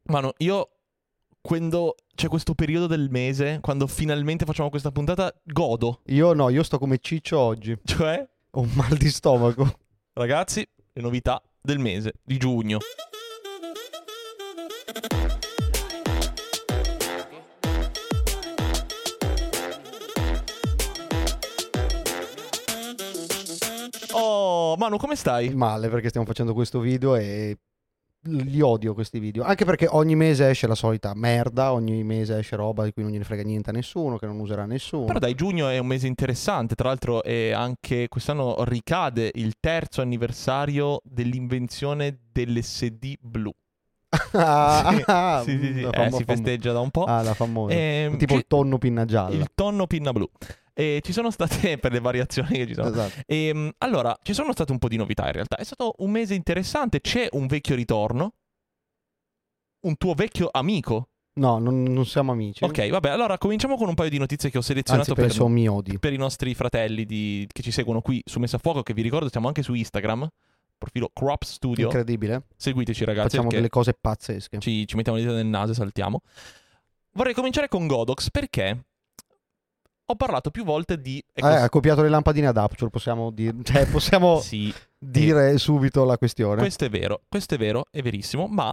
Mano, io quando c'è questo periodo del mese, quando finalmente facciamo questa puntata, godo. Io sto come Ciccio oggi. Cioè, Ho un mal di stomaco. ragazzi, le novità del mese di giugno. Oh, Manu, come stai? Male perché stiamo facendo questo video e li odio questi video. Anche perché ogni mese esce la solita merda, ogni mese esce roba di cui non gliene frega niente a nessuno, che non userà nessuno. Però dai, giugno è un mese interessante, tra l'altro è anche quest'anno ricade il 3° anniversario dell'invenzione dell'SD blu. Sì. Si festeggia da un po'. Ah, la famosa. Tipo Il il tonno pinna gialla. Il tonno pinna blu. E ci sono state, per le variazioni che ci sono. Esatto. Allora, ci sono state un po' di novità in realtà. È stato un mese interessante, c'è un vecchio ritorno. Un tuo vecchio amico. No, non siamo amici. Ok, vabbè, allora cominciamo con un paio di notizie che ho selezionato mi odi. per i nostri fratelli che ci seguono qui su Messa a Fuoco, che vi ricordo siamo anche su Instagram, profilo Crop Studio. Incredibile. Seguiteci ragazzi. Facciamo delle cose pazzesche. Ci mettiamo le dita nel naso e saltiamo. Vorrei cominciare con Godox perché ho parlato più volte di... Ha copiato le lampadine ad Aperture, possiamo dire. Cioè, possiamo sì, dire subito la questione. Questo è vero, è verissimo, ma...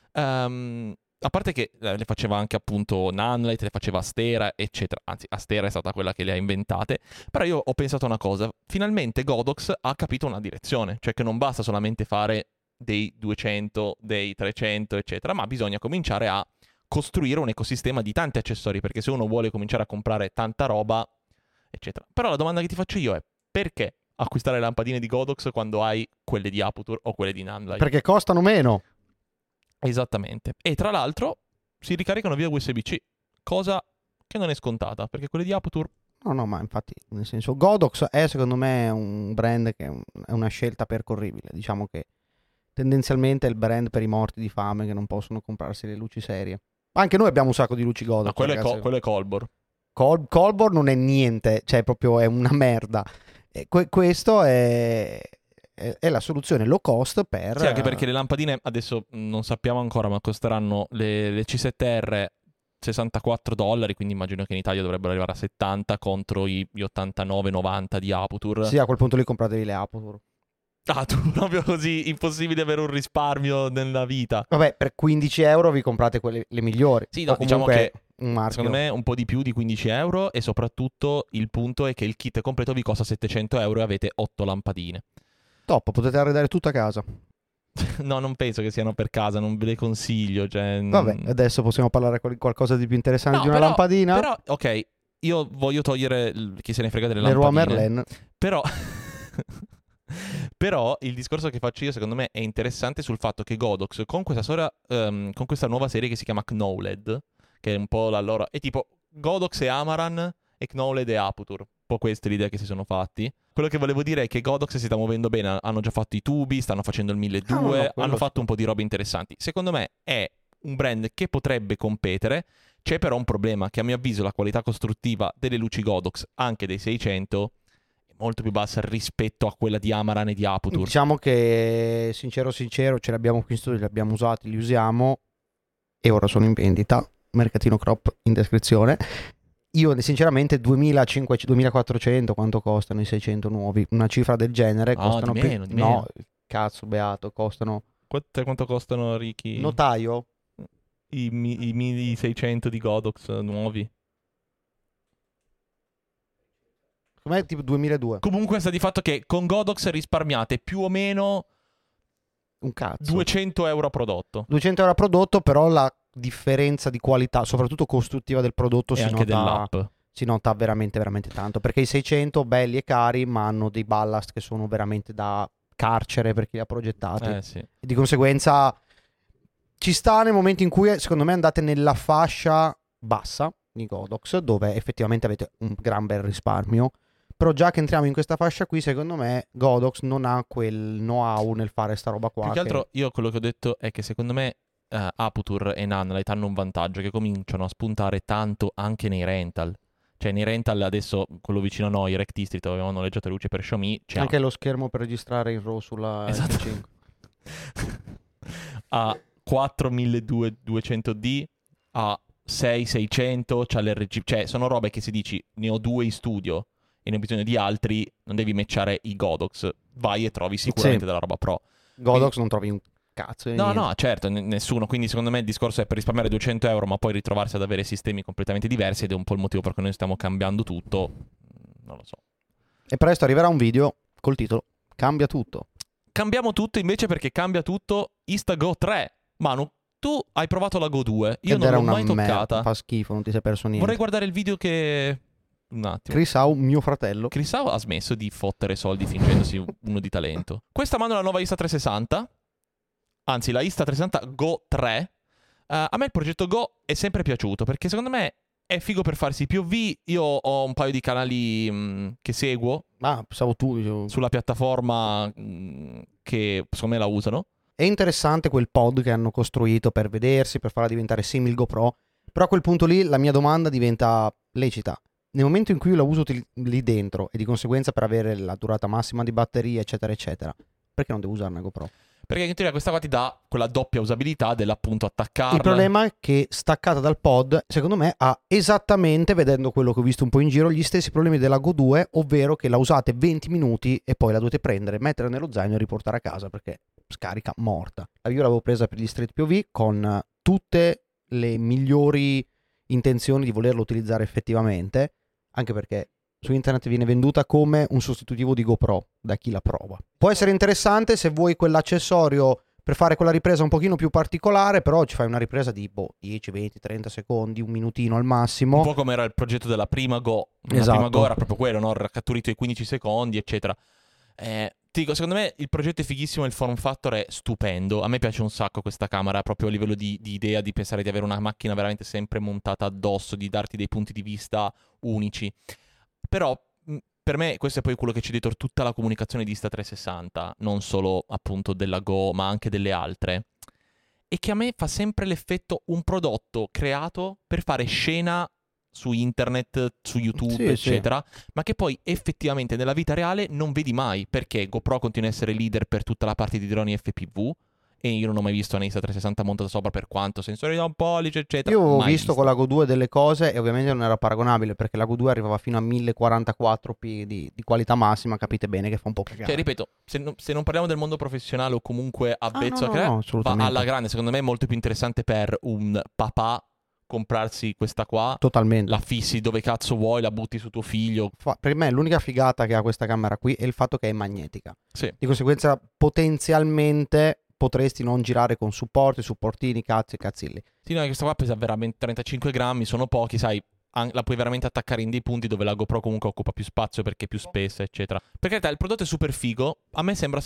a parte che le faceva anche appunto Nanlite, le faceva Astera, eccetera. Anzi, Astera è stata quella che le ha inventate. Però io ho pensato una cosa. Finalmente Godox ha capito una direzione. Cioè che non basta solamente fare dei 200, dei 300, eccetera. Ma bisogna cominciare a costruire un ecosistema di tanti accessori. Perché se uno vuole cominciare a comprare tanta roba, eccetera. Però la domanda che ti faccio io è: perché acquistare le lampadine di Godox quando hai quelle di Aputure o quelle di Nanlite? Perché costano meno. Esattamente. E tra l'altro si ricaricano via USB-C, cosa che non è scontata, perché quelle di Aputure... No, ma infatti, nel senso, Godox è secondo me un brand che è una scelta percorribile. Diciamo che tendenzialmente è il brand per i morti di fame che non possono comprarsi le luci serie. Anche noi abbiamo un sacco di luci Godox. Ma quello è Colbor. Colbor non è niente, cioè proprio è una merda. Questo è la soluzione low cost per... Sì, anche perché le lampadine adesso non sappiamo ancora, ma costeranno le C7R $64, quindi immagino che in Italia dovrebbero arrivare a 70 contro gli 89-90 di Aputure. Sì, a quel punto lì compratevi le Aputure. Ah, tu proprio così, impossibile avere un risparmio nella vita. Vabbè, per 15 euro vi comprate quelle le migliori. Sì, no, diciamo che un marchio. Secondo me un po' di più di 15 euro e soprattutto il punto è che il kit completo vi costa 700 euro e avete 8 lampadine. Top, potete arredare tutto a casa. No, non penso che siano per casa, non ve le consiglio. Cioè... Vabbè, adesso possiamo parlare di qualcosa di più interessante di una lampadina. Però, ok, io voglio togliere chi se ne frega delle lampadine. Leroy Merlin. Però il discorso che faccio io secondo me è interessante sul fatto che Godox con questa nuova serie che si chiama Knowled, che è un po' la loro... è tipo Godox e Amaran e Knowled e Aputure. Un po' questa è l'idea che si sono fatti. Quello che volevo dire è che Godox si sta muovendo bene, hanno già fatto i tubi, stanno facendo il 1200, hanno fatto un po' di robe interessanti. Secondo me è un brand che potrebbe competere, c'è però un problema che a mio avviso la qualità costruttiva delle luci Godox, anche dei 600, è molto più bassa rispetto a quella di Amaran e di Aputure. Diciamo che sincero ce li abbiamo qui in studio, li abbiamo usati, li usiamo e ora sono in vendita, mercatino Crop in descrizione. Io sinceramente 2.400 quanto costano i 600 nuovi? Una cifra del genere. Costano di meno. No, cazzo beato, costano... Quanto costano, Ricky? Notaio? I 600 di Godox nuovi? Com'è tipo 2002? Comunque sta di fatto che con Godox risparmiate più o meno un cazzo 200 euro a prodotto. 200 euro a prodotto, però la differenza di qualità, soprattutto costruttiva del prodotto, si nota veramente veramente tanto, perché i 600 belli e cari ma hanno dei ballast che sono veramente da carcere per chi li ha progettati. Sì. E di conseguenza ci sta nel momento in cui secondo me andate nella fascia bassa di Godox, dove effettivamente avete un gran bel risparmio. Però già che entriamo in questa fascia qui, secondo me Godox non ha quel know-how nel fare sta roba qua. Più che altro io quello che ho detto è che secondo me Aputure e Nanlite hanno un vantaggio, che cominciano a spuntare tanto anche nei rental. Cioè nei rental adesso, quello vicino a noi, Rec District, dove avevamo noleggiato luce per Xiaomi, c'è anche lo schermo per registrare in RAW sulla esatto. F5. A 4 1200D, ha 600, c'ha l'RGB, cioè sono robe che se dici ne ho 2 in studio e ne ho bisogno di altri, non devi matchare i Godox, vai e trovi sicuramente della roba pro. Godox non trovi un cazzo di niente. No, certo, nessuno, quindi secondo me il discorso è per risparmiare 200 euro ma poi ritrovarsi ad avere sistemi completamente diversi ed è un po' il motivo per cui noi stiamo cambiando tutto, non lo so. E presto arriverà un video col titolo Cambia tutto. Cambiamo tutto invece perché cambia tutto Instago 3. Manu, tu hai provato la Go 2, io non l'ho mai toccata. Fa schifo, non ti sei perso niente. Vorrei guardare il video che... Un attimo. Chris Howe, mio fratello. Chris Howe ha smesso di fottere soldi fingendosi uno di talento. Questa mano è la nuova Insta360, anzi la Insta360 Go 3. A me il progetto Go è sempre piaciuto perché secondo me è figo per farsi POV. Io ho un paio di canali che seguo. Pensavo tu. Dicevo. Sulla piattaforma che secondo me la usano. È interessante quel pod che hanno costruito per vedersi, per farla diventare simil GoPro. Però a quel punto lì la mia domanda diventa lecita. Nel momento in cui io la uso lì dentro e di conseguenza per avere la durata massima di batteria, eccetera, eccetera, perché non devo usare una GoPro? Perché in teoria questa qua ti dà quella doppia usabilità dell'appunto attaccarla. Il problema è che staccata dal pod, secondo me, ha esattamente, vedendo quello che ho visto un po' in giro, gli stessi problemi della Go 2, ovvero che la usate 20 minuti e poi la dovete prendere, mettere nello zaino e riportare a casa perché scarica morta. Io l'avevo presa per gli Street POV con tutte le migliori intenzioni di volerlo utilizzare effettivamente, anche perché su internet viene venduta come un sostitutivo di GoPro da chi la prova. Può essere interessante se vuoi quell'accessorio per fare quella ripresa un pochino più particolare, però ci fai una ripresa di 10, 20, 30 secondi, un minutino al massimo. Un po' come era il progetto della prima Go. La prima Go era proprio quello, no? Catturito i 15 secondi, eccetera. Ti dico, secondo me il progetto è fighissimo, il form factor è stupendo. A me piace un sacco questa camera, proprio a livello di idea, di pensare di avere una macchina veramente sempre montata addosso, di darti dei punti di vista unici. Però per me questo è poi quello che c'è dietro tutta la comunicazione di Insta360, non solo appunto della Go, ma anche delle altre. E che a me fa sempre l'effetto un prodotto creato per fare scena su internet, su YouTube, eccetera, ma che poi effettivamente nella vita reale non vedi mai, perché GoPro continua a essere leader per tutta la parte di droni FPV e io non ho mai visto una Insta360 montata sopra per quanto sensori da un pollice, eccetera. Io ho visto con la Go 2 delle cose e ovviamente non era paragonabile perché la Go 2 arrivava fino a 1044p di qualità massima, capite bene che fa un po' cagare. Cioè, ripeto, se non parliamo del mondo professionale o comunque avvezzo no, va alla grande, secondo me è molto più interessante per un papà comprarsi questa qua, totalmente, la fissi dove cazzo vuoi, la butti su tuo figlio. Per me l'unica figata che ha questa camera qui è il fatto che è magnetica. Sì. Di conseguenza potenzialmente potresti non girare con supportini, cazzilli. Sì, no, questa qua pesa veramente 35 grammi, sono pochi, sai, la puoi veramente attaccare in dei punti dove la GoPro comunque occupa più spazio perché è più spessa, eccetera. Per carità, il prodotto è super figo, a me sembra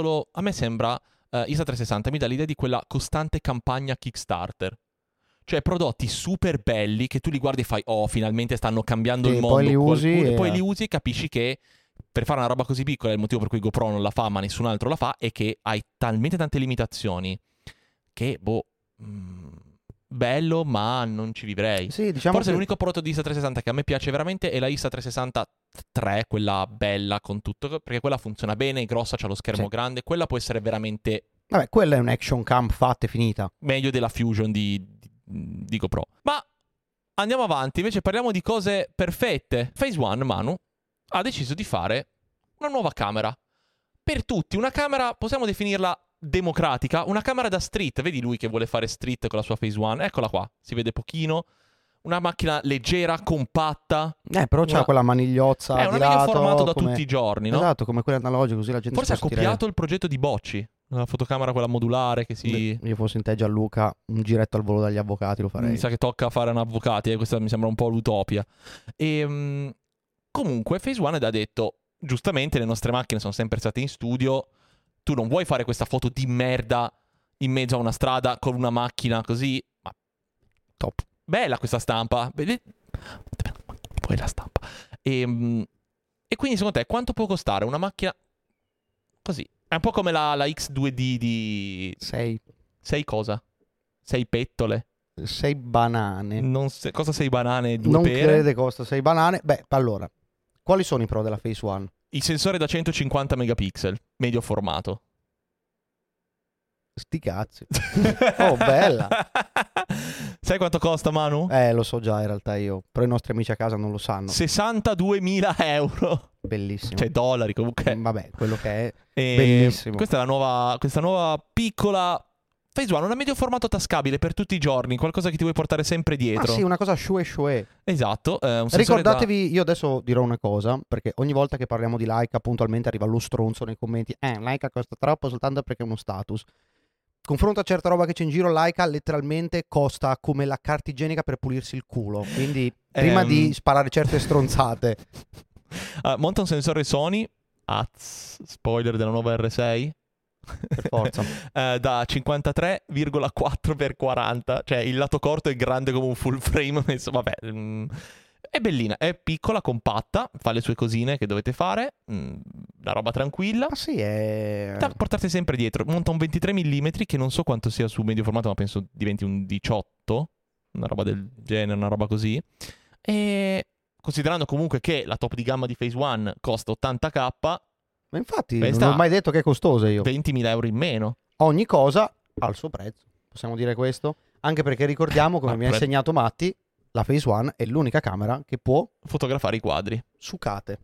Insta360 mi dà l'idea di quella costante campagna Kickstarter. Cioè prodotti super belli che tu li guardi e fai finalmente stanno cambiando il mondo. Poi li usi poi li usi e capisci che per fare una roba così piccola, il motivo per cui GoPro non la fa ma nessun altro la fa è che hai talmente tante limitazioni che bello ma non ci vivrei. Sì, diciamo forse l'unico prodotto di Insta360 che a me piace veramente è la Insta360 3, quella bella con tutto, perché quella funziona bene, è grossa, c'ha lo schermo grande, quella può essere veramente... Vabbè, quella è un action cam fatta e finita. Meglio della Fusion di GoPro. Ma andiamo avanti, invece parliamo di cose perfette. Phase One, Manu, ha deciso di fare una nuova camera. Per tutti, una camera, possiamo definirla democratica, una camera da street. Vedi lui che vuole fare street con la sua Phase One? Eccola qua, si vede pochino. Una macchina leggera, compatta. Però c'ha quella manigliozza è di una lato, formato da tutti i giorni, no? Esatto, come quelle analogiche, così la gente forse ha si può copiato il progetto di Bocci. Una fotocamera quella modulare che si... Io fossi in te Gianluca, un giretto al volo dagli avvocati lo farei. Mi sa che tocca fare un avvocati, questa mi sembra un po' l'utopia. E comunque Phase One ha detto, giustamente le nostre macchine sono sempre state in studio, tu non vuoi fare questa foto di merda in mezzo a una strada con una macchina così, ma top. Bella questa stampa. Poi la stampa. E quindi secondo te quanto può costare una macchina così? È un po' come la X2D di... 6 cosa? 6 pettole? 6 banane. Cosa 6 banane? 2 non pere? Non crede costa 6 banane. Beh, allora, quali sono i pro della Phase One? Il sensore da 150 megapixel, medio formato. Sti cazzi. Oh, bella. Sai quanto costa, Manu? Lo so già in realtà io, però i nostri amici a casa non lo sanno. 62.000 euro. Bellissimo. Cioè dollari comunque. Vabbè, quello che è. E Bellissimo. Questa è questa nuova piccola Phase One, una medio formato tascabile per tutti i giorni, qualcosa che ti vuoi portare sempre dietro. Ah sì, una cosa shue. Esatto, un sensore Ricordatevi, io adesso dirò una cosa, perché ogni volta che parliamo di Leica puntualmente arriva lo stronzo nei commenti. Leica costa troppo soltanto perché è uno status. Confronto a certa roba che c'è in giro, Leica letteralmente costa come la carta igienica per pulirsi il culo. Quindi prima di sparare certe stronzate. monta un sensore Sony, spoiler della nuova R6. Per forza. Da 53,4x40, cioè il lato corto è grande come un full frame messo, vabbè, è bellina, è piccola, compatta, fa le sue cosine che dovete fare, la roba tranquilla. Ah sì, è... Da portarsi sempre dietro. Monta un 23 mm che non so quanto sia su medio formato, ma penso diventi un 18, una roba del genere, una roba così. E considerando comunque che la top di gamma di Phase One costa 80k, Ma infatti questa non ho mai detto che è costosa io. 20.000 euro in meno. Ogni cosa ha il suo prezzo, possiamo dire questo? Anche perché ricordiamo, come mi ha insegnato Matti, la Phase One è l'unica camera che può fotografare i quadri. sucate.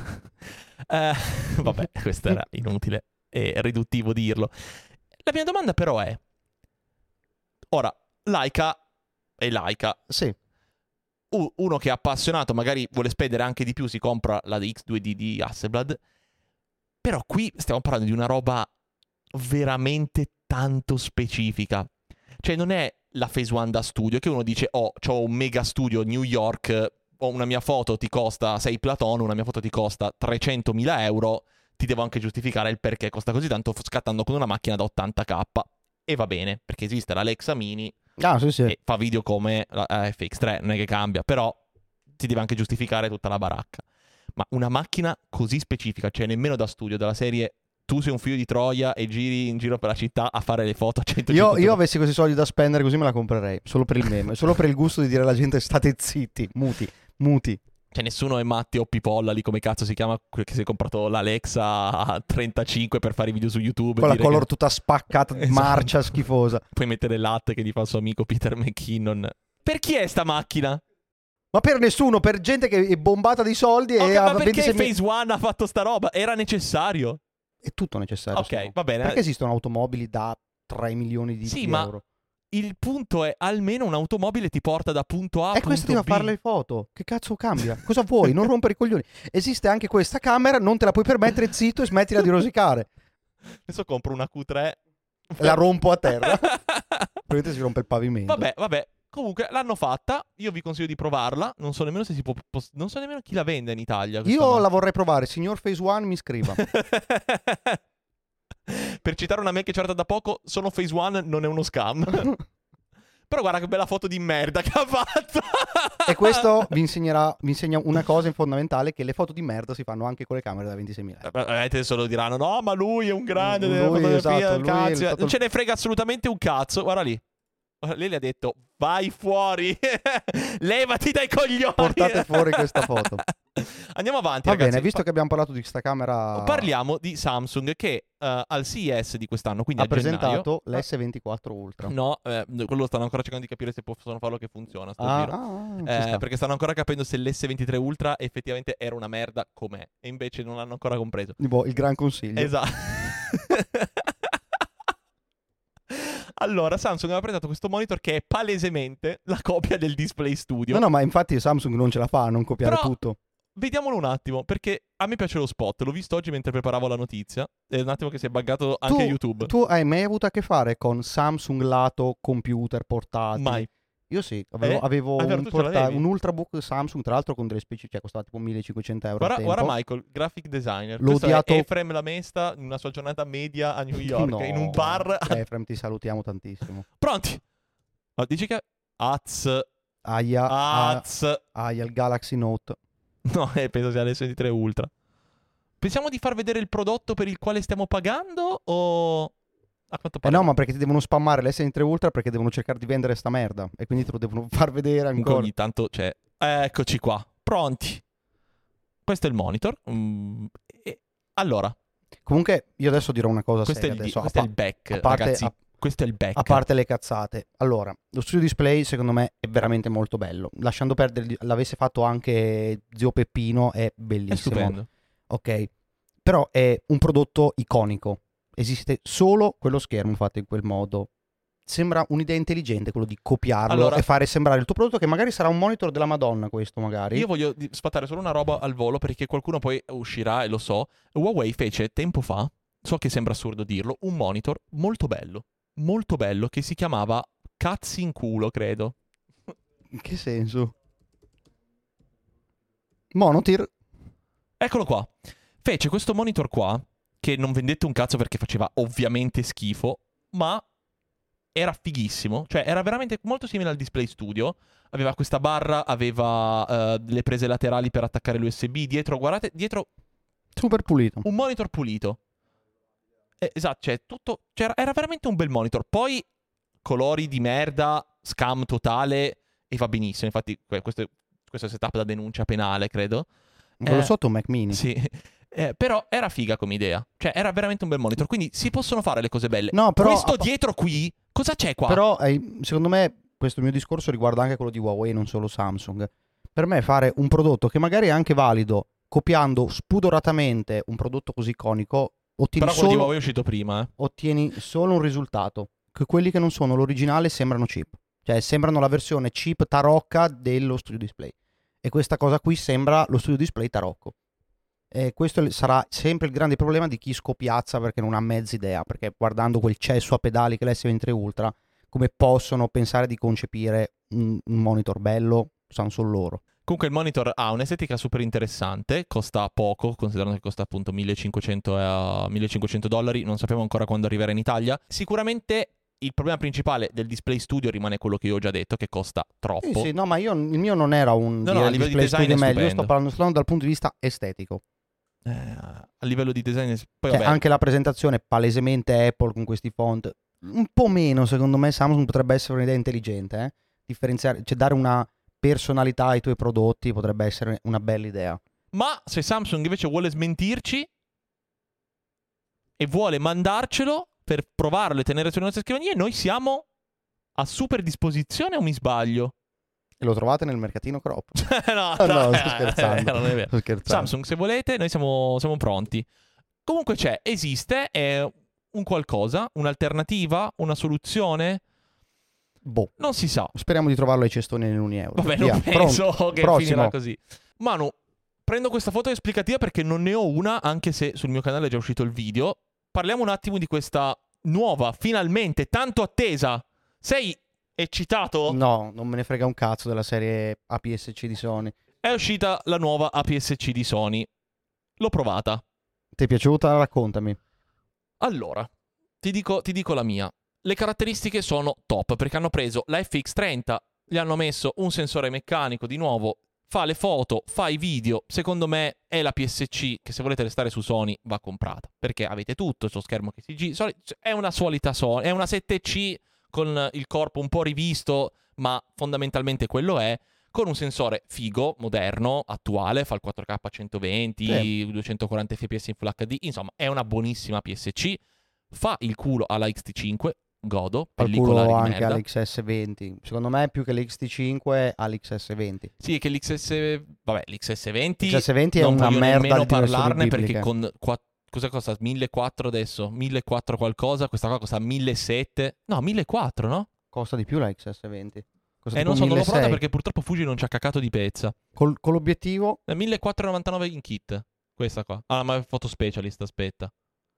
Vabbè, questo era inutile e riduttivo dirlo. La mia domanda però è: ora, Leica è Leica. Sì. Uno che è appassionato, magari vuole spendere anche di più, si compra la X2D di Hasselblad. Però qui stiamo parlando di una roba veramente tanto specifica. Cioè non è la Phase One da studio che uno dice c'ho un mega studio a New York, una mia foto ti costa 6 Platon, una mia foto ti costa 300.000 euro, ti devo anche giustificare il perché costa così tanto scattando con una macchina da 80k. E va bene, perché esiste la Lexa Mini Sì. e fa video come la FX3, non è che cambia, però ti deve anche giustificare tutta la baracca. Ma una macchina così specifica, cioè nemmeno da studio, della serie tu sei un figlio di Troia e giri in giro per la città a fare le foto a 150. Io avessi questi soldi da spendere così me la comprerei, solo per il meme, solo per il gusto di dire alla gente state zitti, muti. Cioè nessuno è Matti o Pipolla lì come cazzo si chiama, quel che si è comprato l'Alexa a 35 per fare video su YouTube. Con la color che... tutta spaccata, Esatto. marcia schifosa. Puoi mettere il latte che gli fa il suo amico Peter McKinnon. Per chi è sta macchina? Ma per nessuno, per gente che è bombata di soldi e ma ha perché 26 Phase One ha fatto sta roba? Era necessario? È tutto necessario. Ok, va bene. Perché esistono automobili da 3 milioni di euro? Il punto è almeno un'automobile ti porta da punto A a punto B. E questo ti fa fare le foto. Che cazzo cambia? Cosa vuoi? Non rompere i coglioni. Esiste anche questa camera, non te la puoi permettere, zitto, e smettila di rosicare. Adesso compro una Q3. La rompo a terra. Probabilmente si rompe il pavimento. Vabbè. Comunque l'hanno fatta. Io vi consiglio di provarla. Non so nemmeno se si può. Non so nemmeno chi la vende in Italia. Io la vorrei provare. Signor Phase One mi scriva. Per citare una mail che c'è arrivata da poco, sono Phase One, non è uno scam. Però guarda che bella foto di merda che ha fatto. E questo vi insegna una cosa fondamentale, che le foto di merda si fanno anche con le camere da 26.000 euro. Adesso lo diranno, no, ma lui è un grande della Lui, fotografia, esatto, cazzo. Non ce ne frega assolutamente un cazzo. Guarda lì. Lei le ha detto, vai fuori. Levati dai coglioni. Portate fuori questa foto. Andiamo avanti, Va ragazzi. bene, visto che abbiamo parlato di questa camera, parliamo di Samsung che al CES di quest'anno, quindi ha presentato l'S24 Ultra. No, quello stanno ancora cercando di capire se possono farlo che funziona sto giro. Perché stanno ancora capendo se l'S23 Ultra effettivamente era una merda com'è. E invece non l'hanno ancora compreso. Il gran consiglio. Esatto. Allora, Samsung aveva presentato questo monitor che è palesemente la copia del Display Studio. No, ma infatti Samsung non ce la fa a non copiare tutto. Vediamolo un attimo, perché a me piace lo spot. L'ho visto oggi mentre preparavo la notizia. È un attimo che si è buggato anche YouTube. Tu hai mai avuto a che fare con Samsung lato computer portatili? Mai. Io sì, avevo un Ultrabook Samsung, tra l'altro con delle specifiche, costava tipo 1.500 euro. Guarda Michael, graphic designer. L'ho odiato. È Efrem Lamesta in una sua giornata media a New York, no, in un bar. Efrem, ti salutiamo tantissimo. Pronti? Ma dici che... Aia, il Galaxy Note. No, penso sia l'S23 Ultra. Pensiamo di far vedere il prodotto per il quale stiamo pagando o... A quanto pare? No, ma perché ti devono spammare l'S23 Ultra perché devono cercare di vendere sta merda e quindi te lo devono far vedere ancora. Ogni tanto c'è. Eccoci qua, pronti. Questo è il monitor. Allora, Comunque io adesso dirò una cosa Questo è seria il, adesso, questo è il back, a parte- ragazzi. a- Questo è il back. a parte le cazzate. Allora, lo studio display secondo me è veramente molto bello. Lasciando perdere, l'avesse fatto anche zio Peppino, è È bellissimo. stupendo. Ok, però è un prodotto iconico. Esiste solo quello schermo fatto in quel modo. Sembra un'idea intelligente quello di copiarlo Allora- e fare sembrare il tuo prodotto, che magari sarà un monitor della Madonna questo magari. Io voglio sfatare solo una roba al volo perché qualcuno poi uscirà e lo so. Huawei fece tempo fa, so che sembra assurdo dirlo, un monitor molto bello che si chiamava Cazzi in culo, credo. In che senso? Monotir? Eccolo qua. Fece questo monitor qua che non vendette un cazzo perché faceva ovviamente schifo, ma era fighissimo, cioè era veramente molto simile al Display Studio. Aveva questa barra, aveva le prese laterali per attaccare l'USB, dietro, guardate, dietro Super pulito. un monitor pulito. Esatto, cioè tutto, era veramente un bel monitor. Poi colori di merda, scam totale e va benissimo. Infatti questo è setup da denuncia penale, credo. Quello sotto è un Mac mini. Sì. Però era figa come idea. Cioè era veramente un bel monitor. Quindi si possono fare le cose belle. No, però Questo dietro qui, cosa c'è qua? Però secondo me questo mio discorso riguarda anche quello di Huawei, non solo Samsung. Per me fare un prodotto che magari è anche valido, copiando spudoratamente un prodotto così iconico, Però quello di Huawei è uscito prima, ottieni solo un risultato. Che quelli che non sono l'originale sembrano cheap. Cioè sembrano la versione cheap tarocca dello studio display. E questa cosa qui sembra lo studio display tarocco. E questo sarà sempre il grande problema di chi scopiazza perché non ha mezza idea. Perché guardando quel cesso a pedali che è l'S23 Ultra, come possono pensare di concepire un monitor bello? Sanno solo loro. Comunque il monitor ha un'estetica super interessante, costa poco, considerando che costa appunto $1.500, non sappiamo ancora quando arriverà in Italia. Sicuramente il problema principale del Display Studio rimane quello che io ho già detto, che costa troppo. Sì, no, ma il mio non era un No, a livello di display design studio è meglio, io stupendo. sto parlando dal punto di vista estetico. A livello di design, poi Cioè, vabbè, anche la presentazione palesemente Apple con questi font, un po' meno secondo me Samsung potrebbe essere un'idea intelligente, differenziare, cioè dare una personalità ai tuoi prodotti potrebbe essere una bella idea. ma se Samsung invece vuole smentirci e vuole mandarcelo per provarlo e tenere sulle nostre scrivanie, noi siamo a super disposizione o mi sbaglio? E lo trovate nel mercatino crop. No, No, dai, sto scherzando. non è vero. Sto scherzando. Samsung, se volete, noi siamo pronti. Comunque esiste, è un qualcosa, un'alternativa, una soluzione? Boh, Non si sa. speriamo di trovarlo ai cestoni nell'1 euro. Vabbè, Via, non penso pronto. che Prossimo. finirà così. Manu, prendo questa foto esplicativa perché non ne ho una, anche se sul mio canale è già uscito il video. Parliamo un attimo di questa nuova, finalmente, tanto attesa. Sei eccitato? No, non me ne frega un cazzo della serie APS-C di Sony. È uscita la nuova APS-C di Sony. L'ho provata. Ti è piaciuta? Raccontami. Allora, ti dico la mia. Le caratteristiche sono top perché hanno preso la FX30, gli hanno messo un sensore meccanico di nuovo, fa le foto, fa i video. Secondo me è la PSC che se volete restare su Sony va comprata perché avete tutto, il suo schermo che si gira. È una solita Sony, è una 7C con il corpo un po' rivisto, ma fondamentalmente quello è. Con un sensore figo, moderno, attuale, fa il 4K a 120, 240 fps in Full HD, insomma è una buonissima PSC, fa il culo alla XT5, godo, pellicola Qualcuno di anche merda. all'XS20. Secondo me più che l'XT5 all'XS20. Sì, che l'XS20 L'XS20 è non una voglio merda nemmeno di dimensioni parlarne perché bibliche. con cosa costa? 1.400 adesso? 1.400 qualcosa, questa qua costa 1.700. No, 1.400, no? Costa di più la XS20. Costa Non tipo so, non l'ho provata 1.600. perché purtroppo Fuji non ci ha cacato di pezza. Con l'obiettivo 1.499 in kit, questa qua. Ah, ma è foto specialist, aspetta.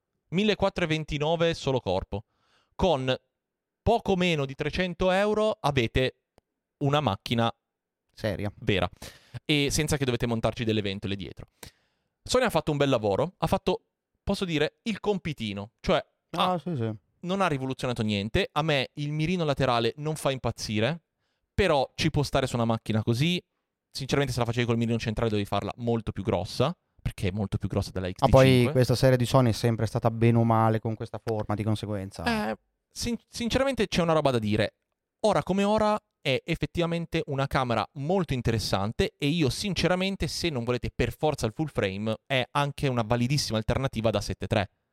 1.429 solo corpo. Con poco meno di 300 euro avete una macchina seria. vera. E senza che dovete montarci delle ventole dietro. Sony ha fatto un bel lavoro. Ha fatto, posso dire, il compitino. Cioè, Sì. non ha rivoluzionato niente. A me il mirino laterale non fa impazzire. Però ci può stare su una macchina così. Sinceramente, se la facevi col mirino centrale dovevi farla molto più grossa. Perché è molto più grossa della XT5. Ma poi questa serie di Sony è sempre stata bene o male con questa forma, di conseguenza. Sinceramente c'è una roba da dire. Ora come ora è effettivamente una camera molto interessante e io sinceramente, se non volete per forza il full frame, è anche una validissima alternativa da 7.3.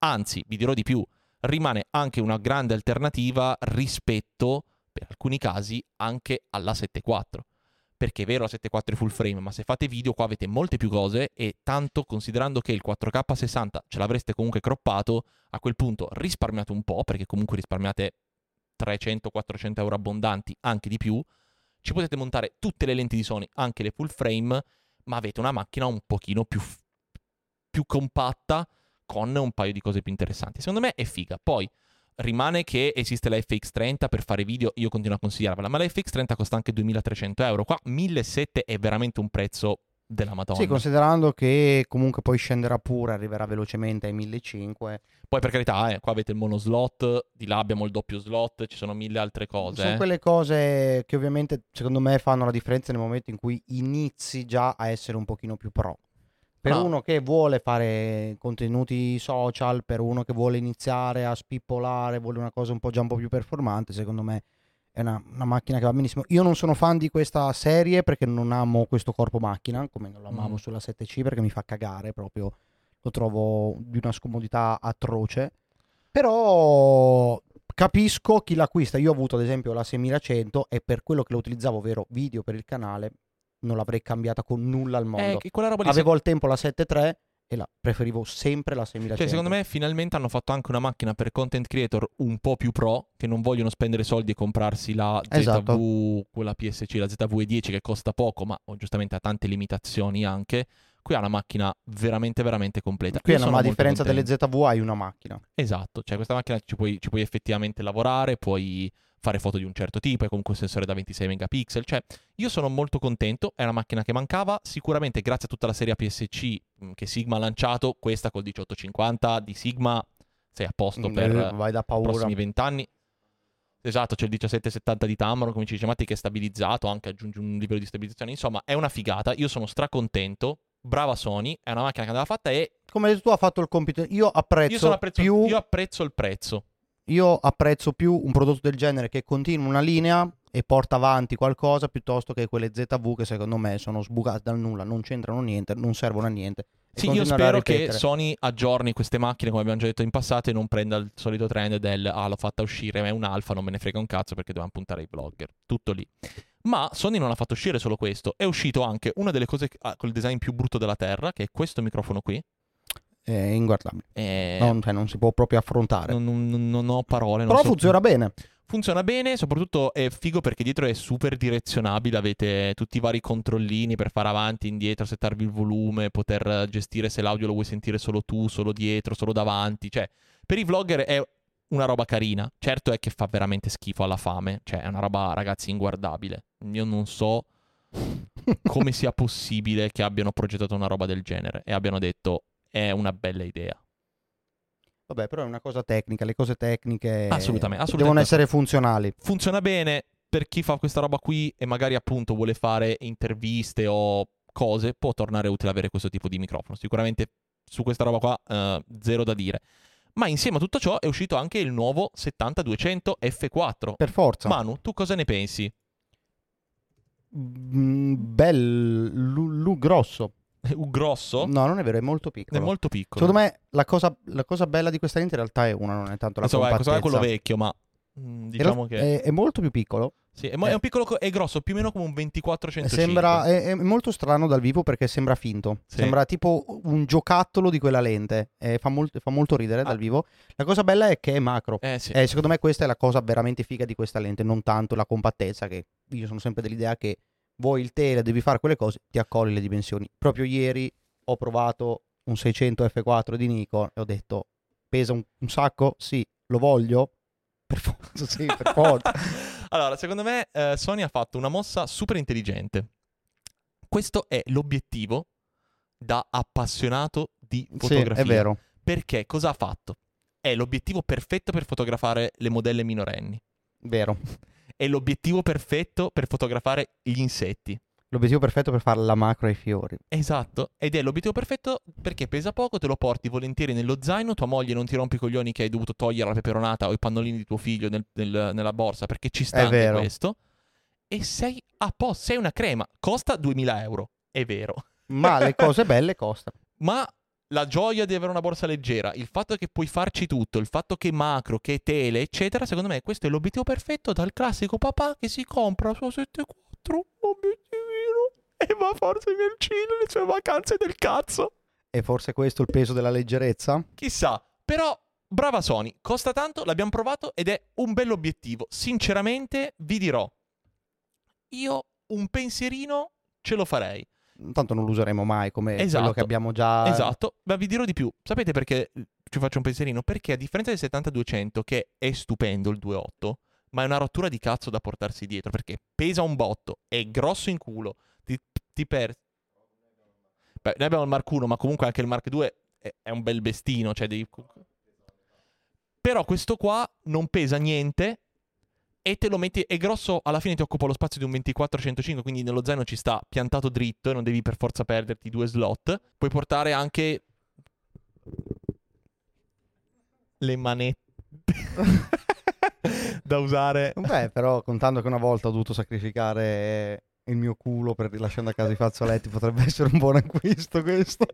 Anzi, vi dirò di più, rimane anche una grande alternativa rispetto, per alcuni casi, anche alla 7.4. Perché è vero la 7.4 è full frame, ma se fate video qua avete molte più cose e tanto considerando che il 4K 60 ce l'avreste comunque croppato, a quel punto risparmiate un po', perché comunque risparmiate 300-400 euro abbondanti, anche di più, ci potete montare tutte le lenti di Sony, anche le full frame, ma avete una macchina un pochino più compatta con un paio di cose più interessanti. Secondo me è figa. Poi rimane che esiste la FX30 per fare video, io continuo a consigliarvela, ma la FX30 costa anche 2.300 euro. Qua 1.700 è veramente un prezzo della Madonna. Sì, considerando che comunque poi scenderà pure, arriverà velocemente ai 1.500. Poi per carità, qua avete il monoslot, di là abbiamo il doppio slot, ci sono mille altre cose. Sono quelle cose che ovviamente secondo me fanno la differenza nel momento in cui inizi già a essere un pochino più pro. Per uno che vuole fare contenuti social, per uno che vuole iniziare a spippolare, vuole una cosa già un po' più performante, secondo me è una macchina che va benissimo. Io non sono fan di questa serie perché non amo questo corpo macchina, come non lo amavo sulla 7C, perché mi fa cagare proprio, lo trovo di una scomodità atroce. Però capisco chi l'acquista. Io ho avuto ad esempio la 6100 e per quello che lo utilizzavo, ovvero video per il canale, non l'avrei cambiata con nulla al mondo. Quella roba lì avevo al tempo la 7.3 e preferivo sempre la 6100. Cioè, secondo me finalmente hanno fatto anche una macchina per content creator un po' più pro, che non vogliono spendere soldi e comprarsi la ZV, Esatto. quella PSC, la ZV-E10 che costa poco, ma giustamente ha tante limitazioni anche. Qui ha una macchina veramente, veramente completa. Qui a differenza delle ZV hai una macchina. Esatto, cioè questa macchina ci puoi effettivamente lavorare, puoi fare foto di un certo tipo, è comunque un sensore da 26 megapixel, cioè io sono molto contento, è una macchina che mancava, sicuramente grazie a tutta la serie APS-C che Sigma ha lanciato, questa col 1850 di Sigma sei a posto per vai da i paura. prossimi 20 anni. Esatto, c'è il 1770 di Tamron, come ci dice Matti, che è stabilizzato, anche aggiunge un livello di stabilizzazione, insomma è una figata, io sono stracontento, brava Sony, è una macchina che andava fatta e... Come hai detto tu, ha fatto il compito. Io apprezzo il prezzo. Io apprezzo più un prodotto del genere che continua una linea e porta avanti qualcosa piuttosto che quelle ZV che secondo me sono sbucate dal nulla, non c'entrano niente, non servono a niente. Sì, io spero che Sony aggiorni queste macchine, come abbiamo già detto in passato, e non prenda il solito trend del l'ho fatta uscire, ma è un alfa, non me ne frega un cazzo perché dovevamo puntare ai vlogger. Tutto lì. Ma Sony non ha fatto uscire solo questo, è uscito anche una delle cose col design più brutto della Terra, che è questo microfono qui. È inguardabile. Non si può proprio affrontare. Non ho parole. Però funziona bene. Funziona bene, soprattutto è figo perché dietro è super direzionabile, avete tutti i vari controllini per fare avanti, indietro, settarvi il volume, poter gestire se l'audio lo vuoi sentire solo tu, solo dietro, solo davanti, cioè per i vlogger è una roba carina, certo è che fa veramente schifo alla fame, cioè è una roba ragazzi inguardabile, io non so come sia possibile che abbiano progettato una roba del genere e abbiano detto è una bella idea. Vabbè, però è una cosa tecnica, le cose tecniche assolutamente devono essere funzionali. Funziona bene per chi fa questa roba qui e magari appunto vuole fare interviste o cose, può tornare utile avere questo tipo di microfono. Sicuramente su questa roba qua zero da dire. Ma insieme a tutto ciò è uscito anche il nuovo 70-200 F4. Per forza. Manu, tu cosa ne pensi? Grosso. Grosso? No, non è vero, è molto piccolo. È molto piccolo. Secondo me la cosa bella di questa lente in realtà è una, non è tanto la compattezza. Questo è quello vecchio, ma diciamo che è molto più piccolo. Sì, è un piccolo, è grosso, più o meno come un 2405. È molto strano dal vivo perché sembra finto. Sì. Sembra tipo un giocattolo di quella lente. Fa molto ridere dal vivo. La cosa bella è che è macro. Sì. Secondo me questa è la cosa veramente figa di questa lente, non tanto la compattezza, che io sono sempre dell'idea che vuoi il tele, devi fare quelle cose, ti accogli le dimensioni. Proprio ieri ho provato un 600 F4 di Nikon e ho detto pesa un sacco? Sì, lo voglio? Per forza, sì, per forza. Allora, secondo me Sony ha fatto una mossa super intelligente. Questo è l'obiettivo da appassionato di fotografia. Sì, è vero. Perché cosa ha fatto? È l'obiettivo perfetto per fotografare le modelle minorenni. Vero. È l'obiettivo perfetto per fotografare gli insetti. L'obiettivo perfetto per fare la macro ai fiori. Esatto, ed è l'obiettivo perfetto perché pesa poco, te lo porti volentieri nello zaino, tua moglie non ti rompe i coglioni che hai dovuto togliere la peperonata o i pannolini di tuo figlio nella borsa perché ci sta anche questo. E sei a posto, sei una crema, costa 2000 euro, è vero. Ma le cose belle costano. Ma la gioia di avere una borsa leggera, il fatto che puoi farci tutto, il fatto che macro, che tele, eccetera, secondo me questo è l'obiettivo perfetto dal classico papà che si compra la sua 7.4 obiettivino e va forse nel Cile le sue vacanze del cazzo. E forse questo è il peso della leggerezza? Chissà, però brava Sony, costa tanto, l'abbiamo provato ed è un bell'obiettivo. Sinceramente vi dirò, io un pensierino ce lo farei. Tanto non lo useremo mai come Esatto. quello che abbiamo già. Esatto, ma vi dirò di più. Sapete perché ci faccio un pensierino? Perché a differenza del 70-200, che è stupendo il 2.8, ma è una rottura di cazzo da portarsi dietro, perché pesa un botto, è grosso in culo, ti perdi. Beh, noi abbiamo il Mark 1, ma comunque anche il Mark 2 è un bel bestino, cioè Però questo qua non pesa niente e te lo metti, è grosso, alla fine ti occupa lo spazio di un 24-105, quindi nello zaino ci sta piantato dritto e non devi per forza perderti 2 slot. Puoi portare anche le manette da usare. Beh, però contando che una volta ho dovuto sacrificare il mio culo per rilasciando a casa i fazzoletti, potrebbe essere un buon acquisto questo.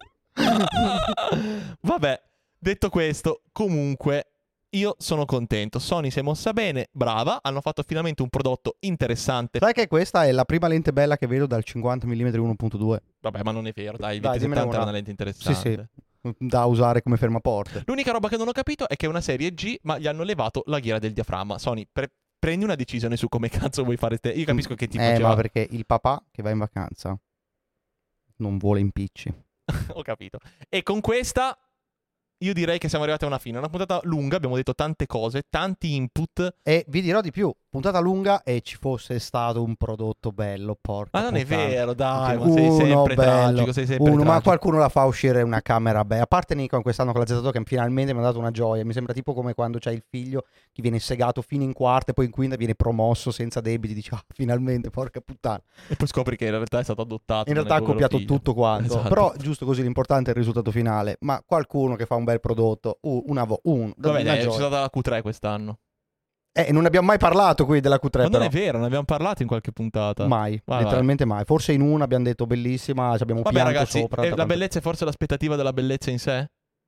Vabbè, detto questo, comunque io sono contento. Sony si è mossa bene, brava, hanno fatto finalmente un prodotto interessante. Sai che questa è la prima lente bella che vedo dal 50 mm 1.2. Vabbè, ma non è vero, dai, il Dai, 2070 dimmene è una. una lente interessante. Sì, da usare come fermaporte. L'unica roba che non ho capito è che è una serie G, ma gli hanno levato la ghiera del diaframma. Sony, prendi una decisione su come cazzo vuoi fare te. Io capisco che tipo ma perché il papà che va in vacanza non vuole impicci. Ho capito. E con questa io direi che siamo arrivati a una fine. Una puntata lunga, abbiamo detto tante cose, tanti input. E vi dirò di più, puntata lunga e ci fosse stato un prodotto bello, porca Ma non è puttana. vero, dai, ma Uno sei sempre bello, tragico, sei sempre ma tragico. qualcuno la fa uscire una camera bella. A parte Nikon quest'anno con la Z2 che finalmente mi ha dato una gioia. Mi sembra tipo come quando c'hai il figlio che viene segato fino in quarta e poi in quinta viene promosso senza debiti. Dici, finalmente, porca puttana. E poi scopri che in realtà è stato adottato. In realtà ha copiato tutto quanto. Esatto. Però giusto così l'importante è il risultato finale. Ma qualcuno che fa un bel prodotto, Vabbè, dai, c'è stata la Q3 quest'anno. Non abbiamo mai parlato qui della Q3. Ma non però. è vero, ne abbiamo parlato in qualche puntata. Mai, Vai. letteralmente mai. Forse in una abbiamo detto bellissima, ci abbiamo Vabbè, pianto ragazzi, sopra. la bellezza è forse l'aspettativa della bellezza in sé?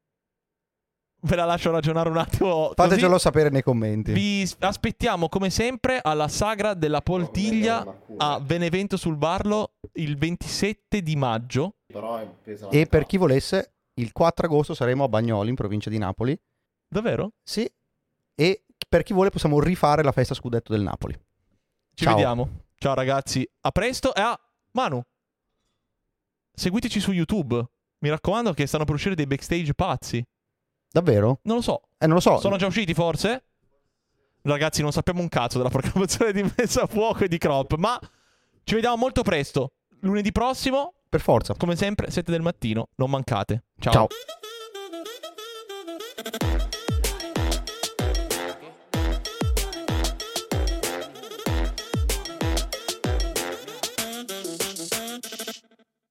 Ve la lascio ragionare un attimo. Fatecelo così. sapere nei commenti. Vi aspettiamo come sempre alla sagra della Poltiglia a Benevento sul Barlo il 27 di maggio. E per chi volesse, il 4 agosto saremo a Bagnoli, in provincia di Napoli. Davvero? Sì. E per chi vuole possiamo rifare la festa scudetto del Napoli. Ci Ciao. vediamo. Ciao ragazzi, a presto. E Manu, seguiteci su YouTube. Mi raccomando che stanno per uscire dei backstage pazzi. Davvero? Non lo so. Non lo so. Sono già usciti forse? Ragazzi, non sappiamo un cazzo della programmazione di Messa a Fuoco e di Crop, ma ci vediamo molto presto. Lunedì prossimo, Per forza. come sempre, 7 del mattino. Non mancate. Ciao. Ciao.